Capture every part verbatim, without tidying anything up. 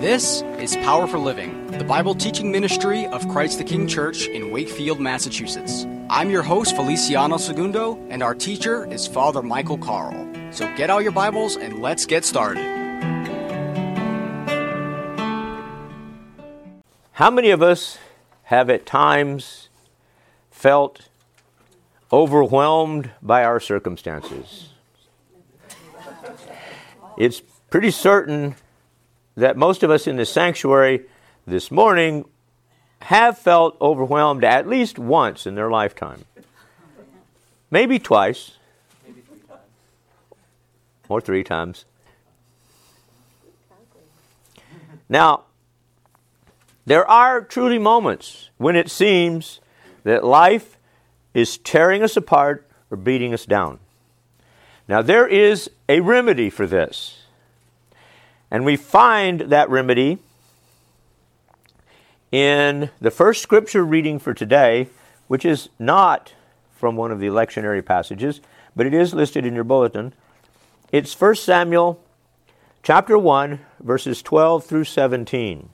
This is Power for Living, the Bible teaching ministry of Christ the King Church in Wakefield, Massachusetts. I'm your host, Feliciano Segundo, and our teacher is Father Michael Carl. So get out your Bibles and let's get started. How many of us have at times felt overwhelmed by our circumstances? It's pretty certain that most of us in the sanctuary this morning have felt overwhelmed at least once in their lifetime. Maybe twice. Maybe three times. Or three times. Now, there are truly moments when it seems that life is tearing us apart or beating us down. Now, there is a remedy for this. And we find that remedy in the first scripture reading for today, which is not from one of the lectionary passages, but it is listed in your bulletin. It's First Samuel chapter one, verses twelve through seventeen.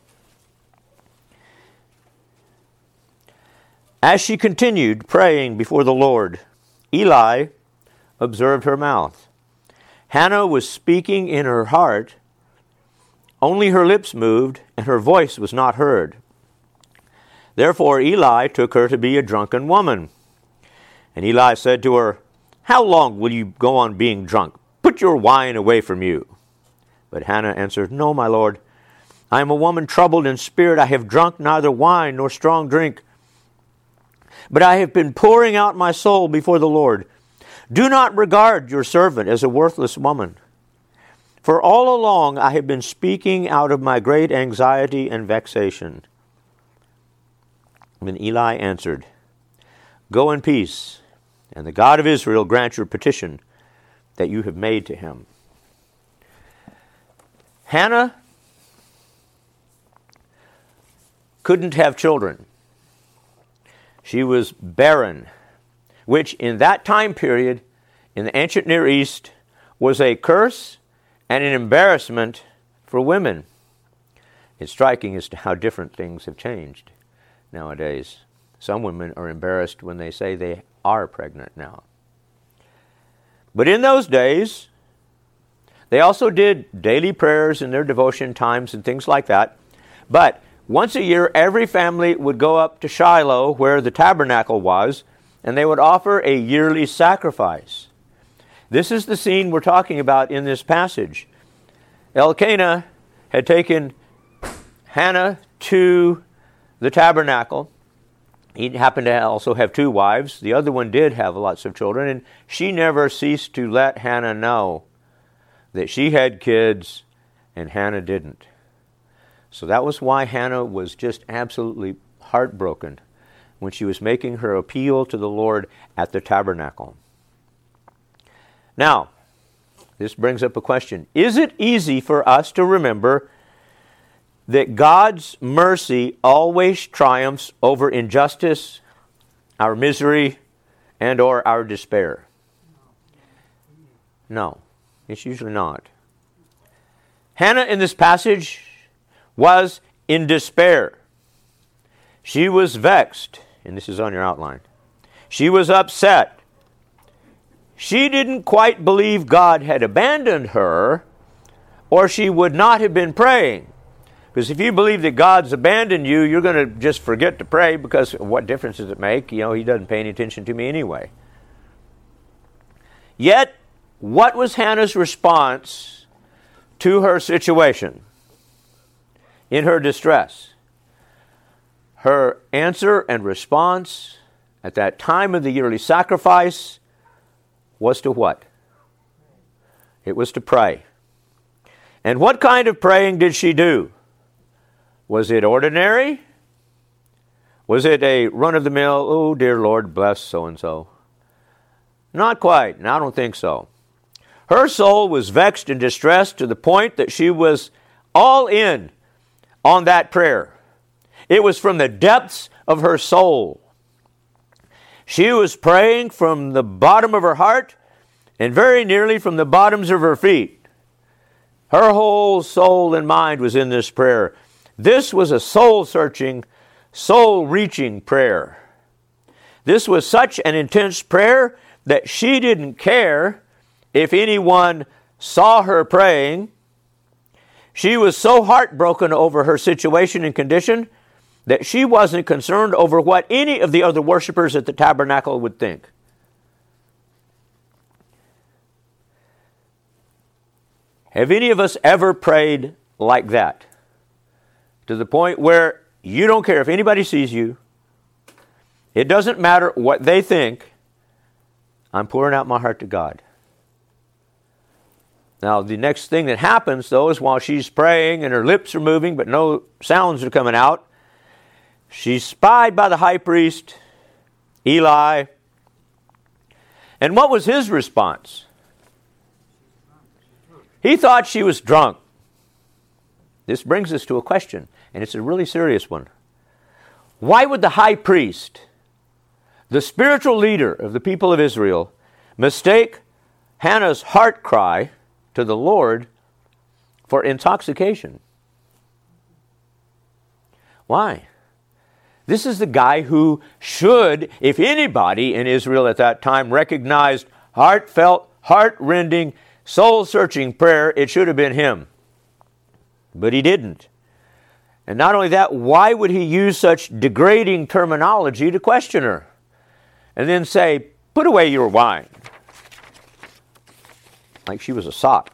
As she continued praying before the Lord, Eli observed her mouth. Hannah was speaking in her heart. Only her lips moved, and her voice was not heard. Therefore Eli took her to be a drunken woman. And Eli said to her, "How long will you go on being drunk? Put your wine away from you." But Hannah answered, "No, my lord. I am a woman troubled in spirit. I have drunk neither wine nor strong drink, but I have been pouring out my soul before the Lord. Do not regard your servant as a worthless woman. For all along I have been speaking out of my great anxiety and vexation." Then Eli answered, "Go in peace, and the God of Israel grant your petition that you have made to him." Hannah couldn't have children. She was barren, which in that time period in the ancient Near East was a curse and an embarrassment for women. It's striking as to how different things have changed nowadays. Some women are embarrassed when they say they are pregnant now. But in those days, they also did daily prayers in their devotion times and things like that. But once a year, every family would go up to Shiloh, where the tabernacle was, and they would offer a yearly sacrifice. This is the scene we're talking about in this passage. Elkanah had taken Hannah to the tabernacle. He happened to also have two wives. The other one did have lots of children, and she never ceased to let Hannah know that she had kids and Hannah didn't. So that was why Hannah was just absolutely heartbroken when she was making her appeal to the Lord at the tabernacle. Now, this brings up a question. Is it easy for us to remember that God's mercy always triumphs over injustice, our misery, and or our despair? No, it's usually not. Hannah in this passage was in despair. She was vexed, and this is on your outline. She was upset. She didn't quite believe God had abandoned her, or she would not have been praying. Because if you believe that God's abandoned you, you're going to just forget to pray, because what difference does it make? You know, he doesn't pay any attention to me anyway. Yet, what was Hannah's response to her situation in her distress? Her answer and response at that time of the yearly sacrifice was to what? It was to pray. And what kind of praying did she do? Was it ordinary? Was it a run-of-the-mill, "Oh, dear Lord, bless so-and-so"? Not quite, and I don't think so. Her soul was vexed and distressed to the point that she was all in on that prayer. It was from the depths of her soul. She was praying from the bottom of her heart and very nearly from the bottoms of her feet. Her whole soul and mind was in this prayer. This was a soul-searching, soul-reaching prayer. This was such an intense prayer that she didn't care if anyone saw her praying. She was so heartbroken over her situation and condition that she wasn't concerned over what any of the other worshipers at the tabernacle would think. Have any of us ever prayed like that? To the point where you don't care if anybody sees you. It doesn't matter what they think. I'm pouring out my heart to God. Now, the next thing that happens, though, is while she's praying and her lips are moving, but no sounds are coming out, she's spied by the high priest, Eli. And what was his response? He thought she was drunk. This brings us to a question, and it's a really serious one. Why would the high priest, the spiritual leader of the people of Israel, mistake Hannah's heart cry to the Lord for intoxication? Why? This is the guy who should, if anybody in Israel at that time recognized heartfelt, heart-rending, soul-searching prayer, it should have been him. But he didn't. And not only that, why would he use such degrading terminology to question her? And then say, put away your wine. Like she was a sot.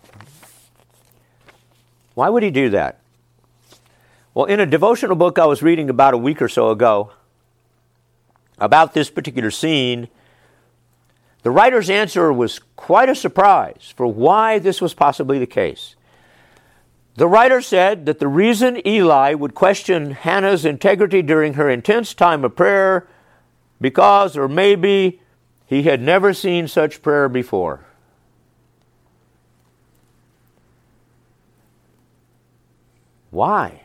Why would he do that? Well, in a devotional book I was reading about a week or so ago, about this particular scene, the writer's answer was quite a surprise for why this was possibly the case. The writer said that the reason Eli would question Hannah's integrity during her intense time of prayer because, or maybe, he had never seen such prayer before. Why?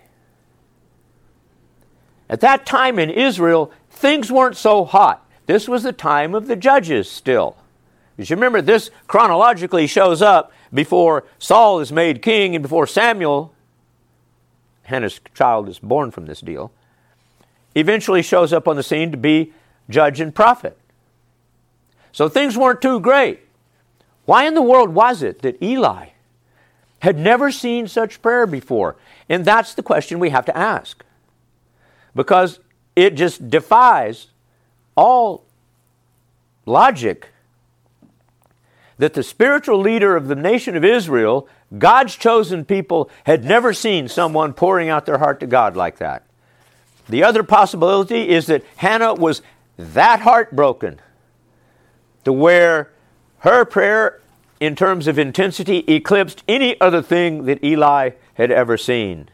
At that time in Israel, things weren't so hot. This was the time of the judges still. As you remember, this chronologically shows up before Saul is made king and before Samuel, Hannah's child is born from this deal, eventually shows up on the scene to be judge and prophet. So things weren't too great. Why in the world was it that Eli had never seen such prayer before? And that's the question we have to ask. Because it just defies all logic that the spiritual leader of the nation of Israel, God's chosen people, had never seen someone pouring out their heart to God like that. The other possibility is that Hannah was that heartbroken to where her prayer in terms of intensity eclipsed any other thing that Eli had ever seen.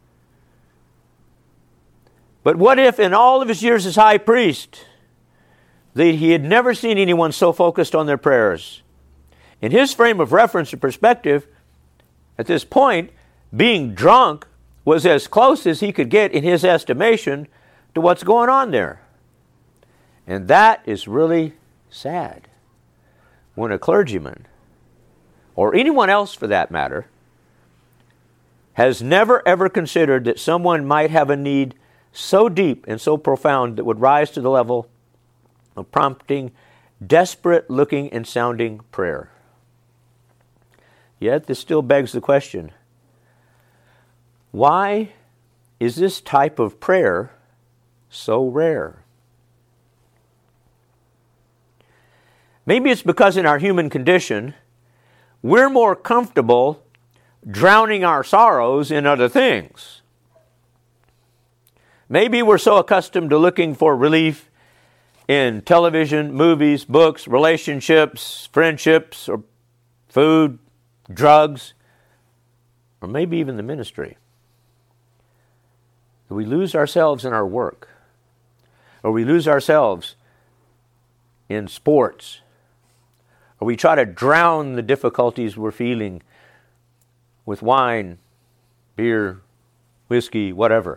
But what if in all of his years as high priest, that he had never seen anyone so focused on their prayers? In his frame of reference and perspective, at this point, being drunk was as close as he could get in his estimation to what's going on there. And that is really sad. When a clergyman, or anyone else for that matter, has never ever considered that someone might have a need so deep and so profound that would rise to the level of prompting desperate looking and sounding prayer. Yet this still begs the question, why is this type of prayer so rare? Maybe it's because in our human condition, we're more comfortable drowning our sorrows in other things. Maybe we're so accustomed to looking for relief in television, movies, books, relationships, friendships, or food, drugs, or maybe even the ministry. We lose ourselves in our work, or we lose ourselves in sports, or we try to drown the difficulties we're feeling with wine, beer, whiskey, whatever.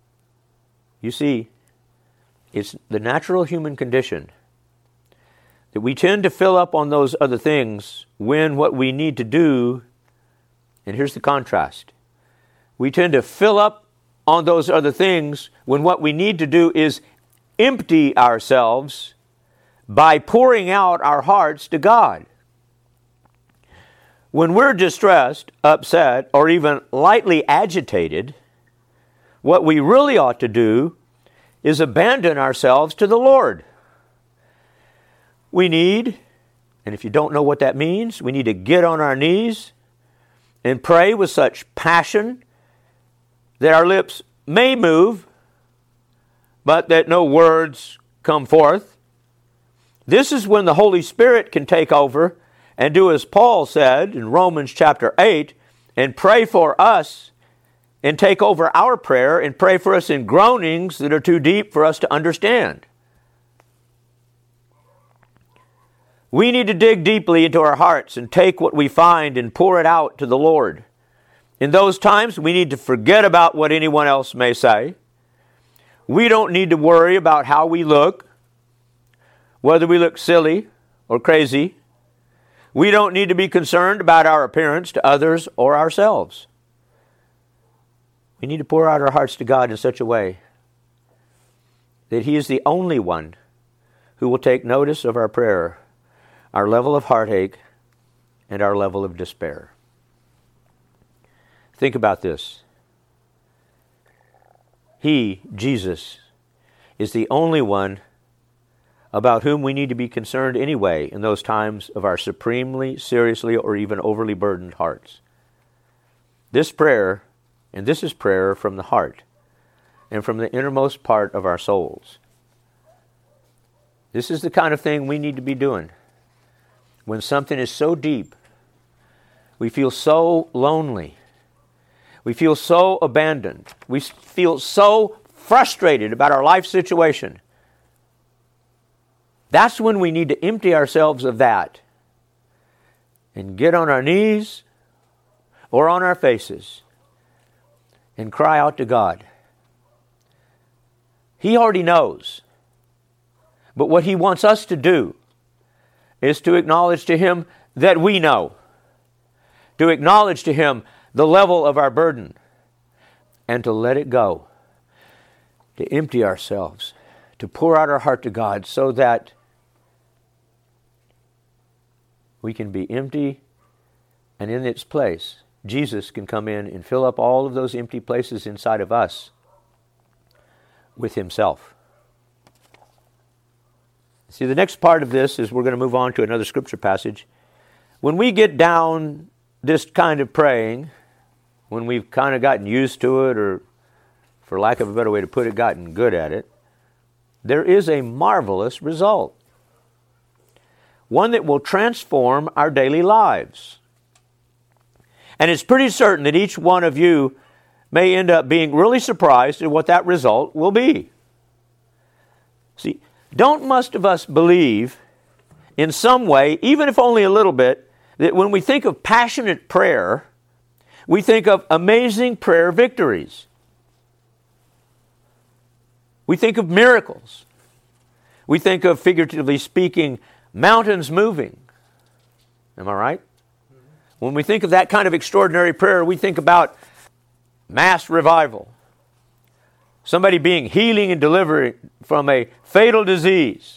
You see, it's the natural human condition that we tend to fill up on those other things when what we need to do, and here's the contrast, we tend to fill up on those other things when what we need to do is empty ourselves by pouring out our hearts to God. When we're distressed, upset, or even lightly agitated, what we really ought to do is abandon ourselves to the Lord. We need, and if you don't know what that means, we need to get on our knees and pray with such passion that our lips may move, but that no words come forth. This is when the Holy Spirit can take over and do as Paul said in Romans chapter eight, and pray for us and take over our prayer and pray for us in groanings that are too deep for us to understand. We need to dig deeply into our hearts and take what we find and pour it out to the Lord. In those times, we need to forget about what anyone else may say. We don't need to worry about how we look, whether we look silly or crazy. We don't need to be concerned about our appearance to others or ourselves. We need to pour out our hearts to God in such a way that He is the only one who will take notice of our prayer, our level of heartache, and our level of despair. Think about this. He, Jesus, is the only one about whom we need to be concerned anyway in those times of our supremely, seriously, or even overly burdened hearts. This prayer, and this is prayer from the heart and from the innermost part of our souls. This is the kind of thing we need to be doing when something is so deep, we feel so lonely, we feel so abandoned, we feel so frustrated about our life situation. That's when we need to empty ourselves of that and get on our knees or on our faces and cry out to God. He already knows. But what He wants us to do is to acknowledge to Him that we know, to acknowledge to Him the level of our burden, and to let it go, to empty ourselves, to pour out our heart to God so that we can be empty, and in its place, Jesus can come in and fill up all of those empty places inside of us with Himself. See, the next part of this is we're going to move on to another scripture passage. When we get down this kind of praying, when we've kind of gotten used to it, or for lack of a better way to put it, gotten good at it, there is a marvelous result. One that will transform our daily lives. And it's pretty certain that each one of you may end up being really surprised at what that result will be. See, don't most of us believe in some way, even if only a little bit, that when we think of passionate prayer, we think of amazing prayer victories. We think of miracles. We think of, figuratively speaking, mountains moving. Am I right? When we think of that kind of extraordinary prayer, we think about mass revival. Somebody being healing and delivered from a fatal disease.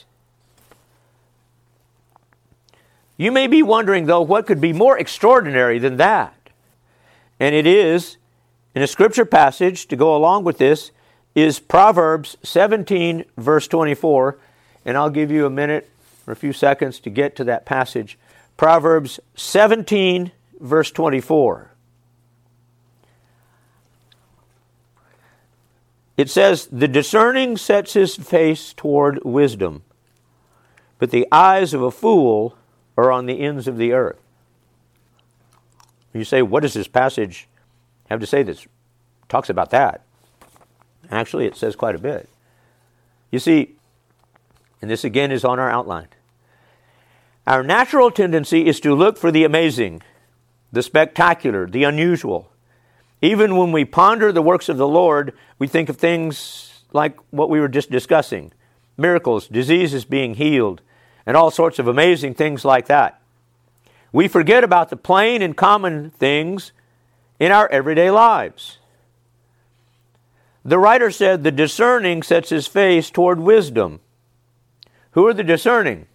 You may be wondering, though, what could be more extraordinary than that? And it is, in a scripture passage to go along with this, is Proverbs seventeen, verse twenty-four. And I'll give you a minute or a few seconds to get to that passage. Proverbs seventeen, verse twenty-four. It says, "The discerning sets his face toward wisdom, but the eyes of a fool are on the ends of the earth." You say, what does this passage have to say that talks about that? Actually, it says quite a bit. You see, and this again is on our outline, our natural tendency is to look for the amazing, the spectacular, the unusual. Even when we ponder the works of the Lord, we think of things like what we were just discussing. Miracles, diseases being healed, and all sorts of amazing things like that. We forget about the plain and common things in our everyday lives. The writer said, the discerning sets his face toward wisdom. Who are the discerning?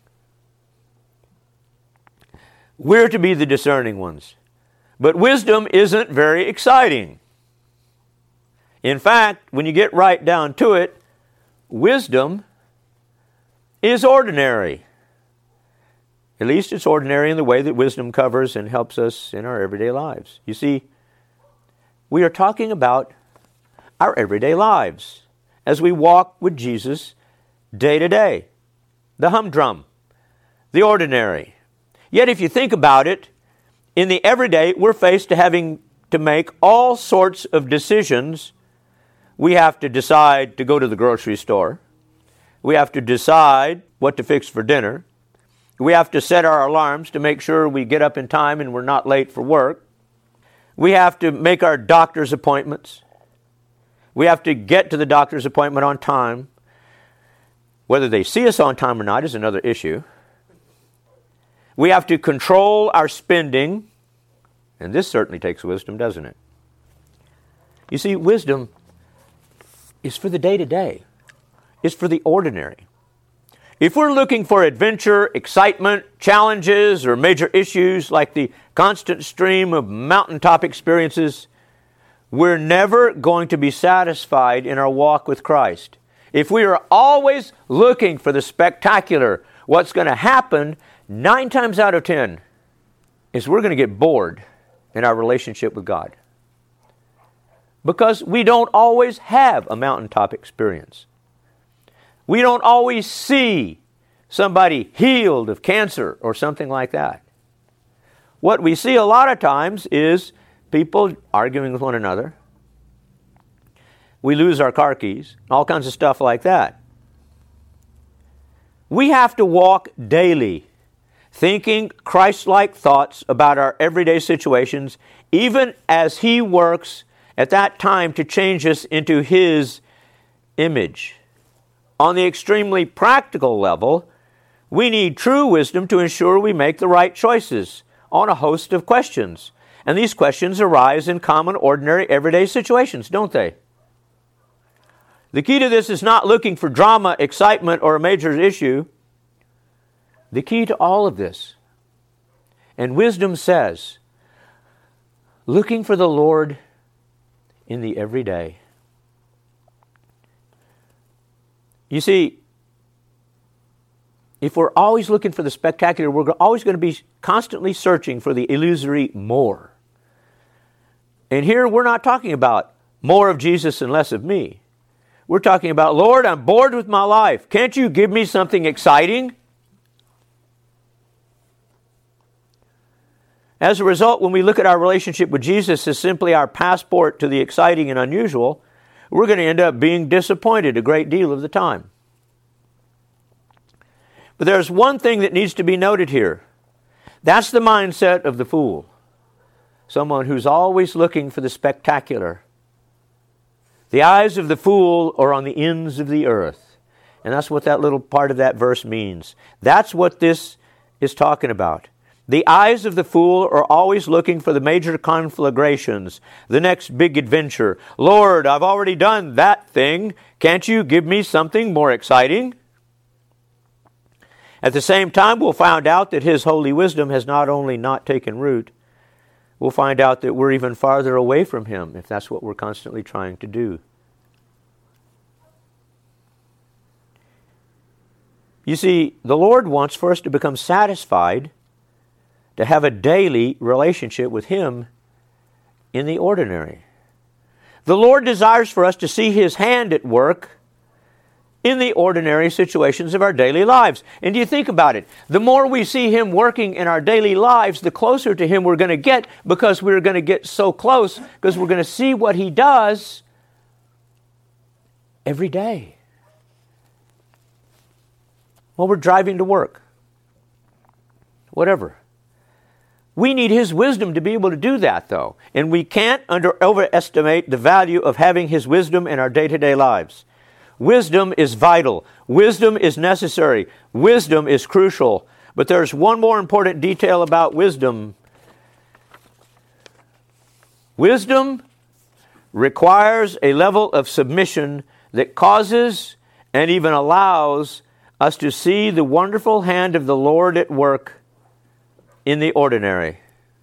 We're to be the discerning ones. But wisdom isn't very exciting. In fact, when you get right down to it, wisdom is ordinary. At least it's ordinary in the way that wisdom covers and helps us in our everyday lives. You see, we are talking about our everyday lives as we walk with Jesus day to day. The humdrum, the ordinary. Yet if you think about it, in the everyday, we're faced to having to make all sorts of decisions. We have to decide to go to the grocery store. We have to decide what to fix for dinner. We have to set our alarms to make sure we get up in time and we're not late for work. We have to make our doctor's appointments. We have to get to the doctor's appointment on time. Whether they see us on time or not is another issue. We have to control our spending, and this certainly takes wisdom, doesn't it? You see, wisdom is for the day-to-day. It's for the ordinary. If we're looking for adventure, excitement, challenges, or major issues like the constant stream of mountaintop experiences, we're never going to be satisfied in our walk with Christ. If we are always looking for the spectacular, what's going to happen, nine times out of ten, is we're going to get bored in our relationship with God. Because we don't always have a mountaintop experience. We don't always see somebody healed of cancer or something like that. What we see a lot of times is people arguing with one another. We lose our car keys, all kinds of stuff like that. We have to walk daily, thinking Christ-like thoughts about our everyday situations, even as He works at that time to change us into His image. On the extremely practical level, we need true wisdom to ensure we make the right choices on a host of questions. And these questions arise in common, ordinary, everyday situations, don't they? The key to this is not looking for drama, excitement, or a major issue. The key to all of this, and wisdom says, looking for the Lord in the everyday. You see, if we're always looking for the spectacular, we're always going to be constantly searching for the illusory more. And here we're not talking about more of Jesus and less of me. We're talking about, Lord, I'm bored with my life. Can't you give me something exciting? As a result, when we look at our relationship with Jesus as simply our passport to the exciting and unusual, we're going to end up being disappointed a great deal of the time. But there's one thing that needs to be noted here. That's the mindset of the fool. Someone who's always looking for the spectacular. The eyes of the fool are on the ends of the earth. And that's what that little part of that verse means. That's what this is talking about. The eyes of the fool are always looking for the major conflagrations, the next big adventure. Lord, I've already done that thing. Can't you give me something more exciting? At the same time, we'll find out that His holy wisdom has not only not taken root, we'll find out that we're even farther away from Him if that's what we're constantly trying to do. You see, the Lord wants for us to become satisfied, to have a daily relationship with Him in the ordinary. The Lord desires for us to see His hand at work in the ordinary situations of our daily lives. And do you think about it? The more we see Him working in our daily lives, the closer to Him we're going to get, because we're going to get so close, because we're going to see what He does every day. While we're driving to work. Whatever. We need His wisdom to be able to do that, though. And we can't under overestimate the value of having His wisdom in our day-to-day lives. Wisdom is vital. Wisdom is necessary. Wisdom is crucial. But there's one more important detail about wisdom. Wisdom requires a level of submission that causes and even allows us to see the wonderful hand of the Lord at work in the ordinary.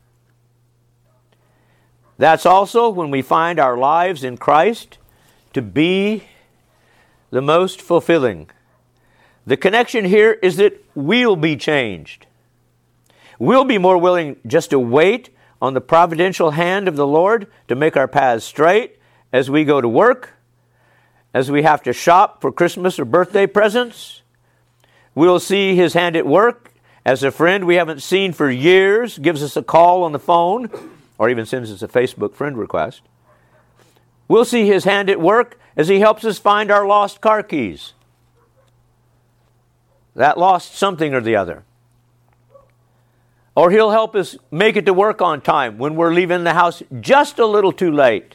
That's also when we find our lives in Christ to be the most fulfilling. The connection here is that we'll be changed. We'll be more willing just to wait on the providential hand of the Lord to make our paths straight as we go to work, as we have to shop for Christmas or birthday presents. We'll see His hand at work as a friend we haven't seen for years gives us a call on the phone or even sends us a Facebook friend request. We'll see His hand at work as He helps us find our lost car keys. That lost something or the other. Or He'll help us make it to work on time when we're leaving the house just a little too late.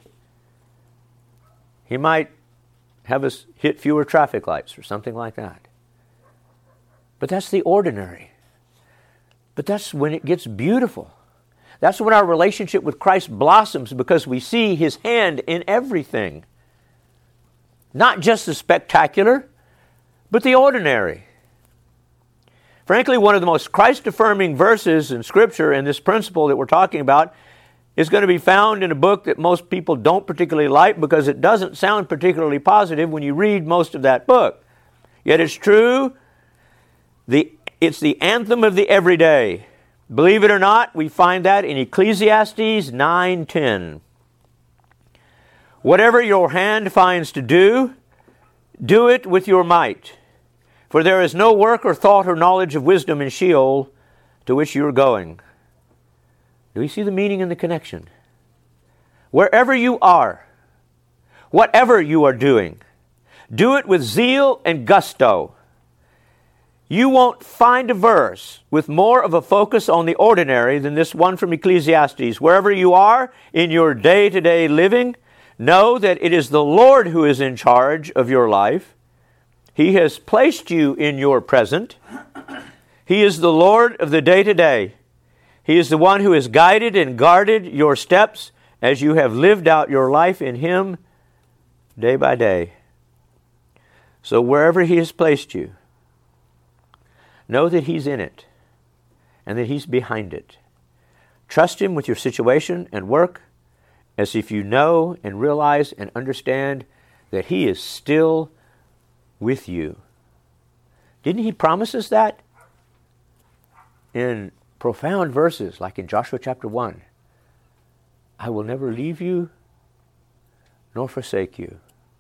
He might have us hit fewer traffic lights or something like that. But that's the ordinary. But that's when it gets beautiful. That's when our relationship with Christ blossoms because we see His hand in everything. Not just the spectacular, but the ordinary. Frankly, one of the most Christ-affirming verses in Scripture and this principle that we're talking about is going to be found in a book that most people don't particularly like because it doesn't sound particularly positive when you read most of that book. Yet it's true. The, it's the anthem of the everyday. Believe it or not, we find that in Ecclesiastes nine ten. Whatever your hand finds to do, do it with your might. For there is no work or thought or knowledge of wisdom in Sheol to which you are going. Do you see the meaning and the connection? Wherever you are, whatever you are doing, do it with zeal and gusto. You won't find a verse with more of a focus on the ordinary than this one from Ecclesiastes. Wherever you are in your day-to-day living, know that it is the Lord who is in charge of your life. He has placed you in your present. He is the Lord of the day-to-day. He is the one who has guided and guarded your steps as you have lived out your life in Him day by day. So wherever He has placed you, know that He's in it and that He's behind it. Trust Him with your situation and work as if you know and realize and understand that He is still with you. Didn't He promise us that in profound verses like in Joshua chapter one? I will never leave you nor forsake you.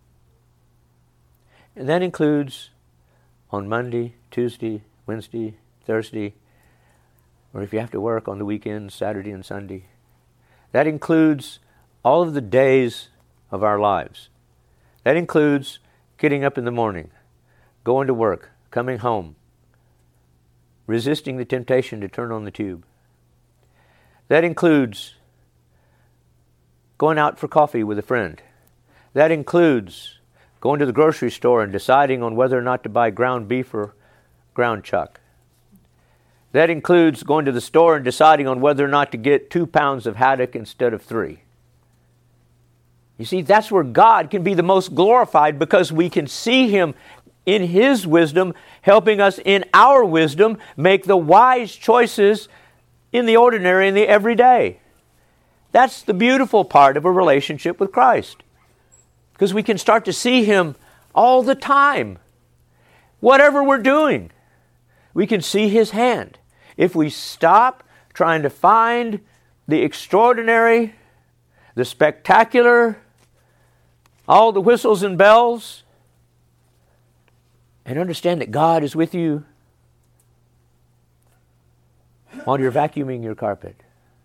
And that includes on Monday, Tuesday, Wednesday, Thursday, or if you have to work on the weekends, Saturday and Sunday. That includes all of the days of our lives. That includes getting up in the morning, going to work, coming home, resisting the temptation to turn on the tube. That includes going out for coffee with a friend. That includes going to the grocery store and deciding on whether or not to buy ground beef or ground chuck. That includes going to the store and deciding on whether or not to get two pounds of haddock instead of three. You see, that's where God can be the most glorified because we can see Him in His wisdom, helping us in our wisdom make the wise choices in the ordinary and the everyday. That's the beautiful part of a relationship with Christ. Because we can start to see Him all the time. Whatever we're doing, we can see His hand. If we stop trying to find the extraordinary, the spectacular, all the whistles and bells, and understand that God is with you while you're vacuuming your carpet,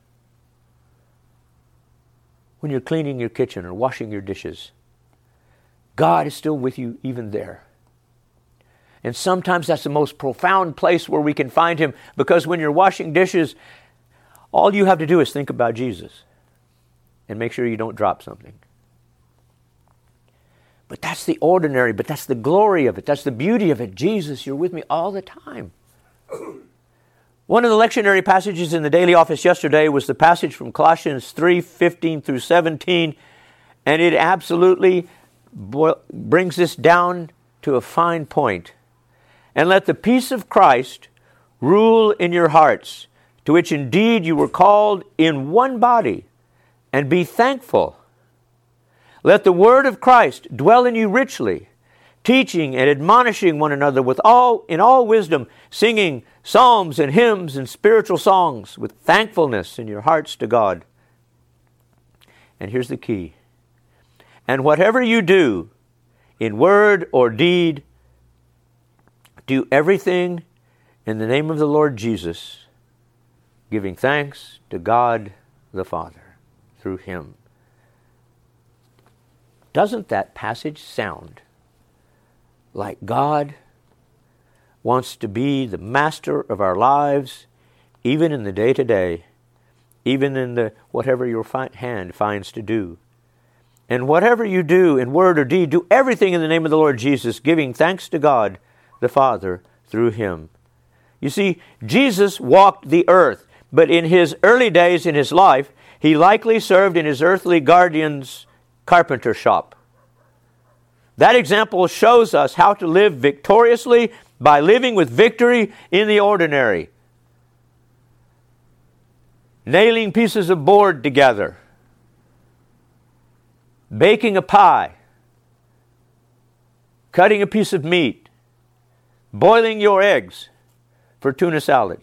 when you're cleaning your kitchen or washing your dishes. God is still with you even there. And sometimes that's the most profound place where we can find Him, because when you're washing dishes, all you have to do is think about Jesus and make sure you don't drop something. But that's the ordinary, but that's the glory of it. That's the beauty of it. Jesus, you're with me all the time. One of the lectionary passages in the daily office yesterday was the passage from Colossians three, fifteen through seventeen, and it absolutely bo- brings this down to a fine point. And let the peace of Christ rule in your hearts, to which indeed you were called in one body, and be thankful. Let the word of Christ dwell in you richly, teaching and admonishing one another with all in all wisdom, singing psalms and hymns and spiritual songs with thankfulness in your hearts to God. And here's the key. And whatever you do, in word or deed, do everything in the name of the Lord Jesus, giving thanks to God the Father through Him. Doesn't that passage sound like God wants to be the master of our lives, even in the day-to-day, even in the whatever your fi- hand finds to do? And whatever you do in word or deed, do everything in the name of the Lord Jesus, giving thanks to God the Father through Him. You see, Jesus walked the earth, but in His early days in His life, He likely served in His earthly guardian's carpenter shop. That example shows us how to live victoriously by living with victory in the ordinary. Nailing pieces of board together. Baking a pie. Cutting a piece of meat. Boiling your eggs for tuna salad.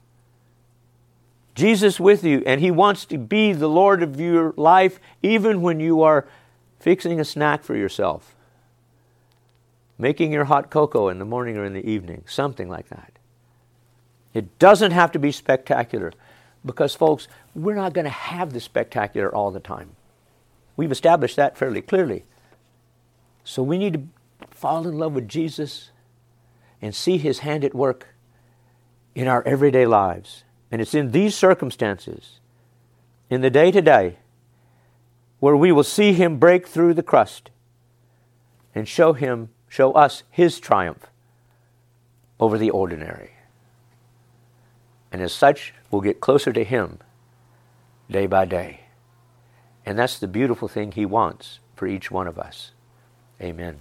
Jesus with you, and He wants to be the Lord of your life even when you are fixing a snack for yourself. Making your hot cocoa in the morning or in the evening. Something like that. It doesn't have to be spectacular. Because, folks, we're not going to have the spectacular all the time. We've established that fairly clearly. So we need to fall in love with Jesus and see His hand at work in our everyday lives. And it's in these circumstances, in the day-to-day, where we will see Him break through the crust and show Him Show us His triumph over the ordinary. And as such, we'll get closer to Him day by day. And that's the beautiful thing He wants for each one of us. Amen.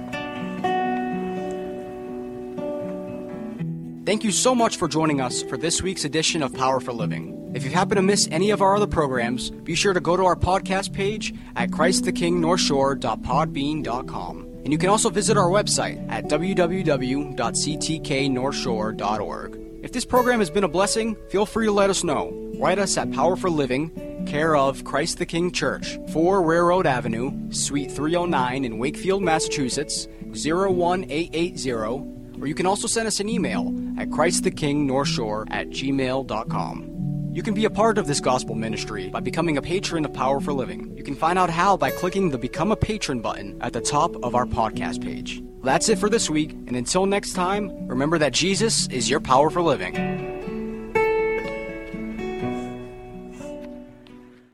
Thank you so much for joining us for this week's edition of Power for Living. If you happen to miss any of our other programs, be sure to go to our podcast page at christ the king north shore dot podbean dot com. And you can also visit our website at w w w dot c t k north shore dot org. If this program has been a blessing, feel free to let us know. Write us at Power for Living, care of Christ the King Church, four Railroad Avenue, Suite three oh nine in Wakefield, Massachusetts, zero one eight eight zero. Or you can also send us an email at christ the king north shore at gmail dot com. You can be a part of this gospel ministry by becoming a patron of Power for Living. You can find out how by clicking the Become a Patron button at the top of our podcast page. That's it for this week, and until next time, remember that Jesus is your power for living.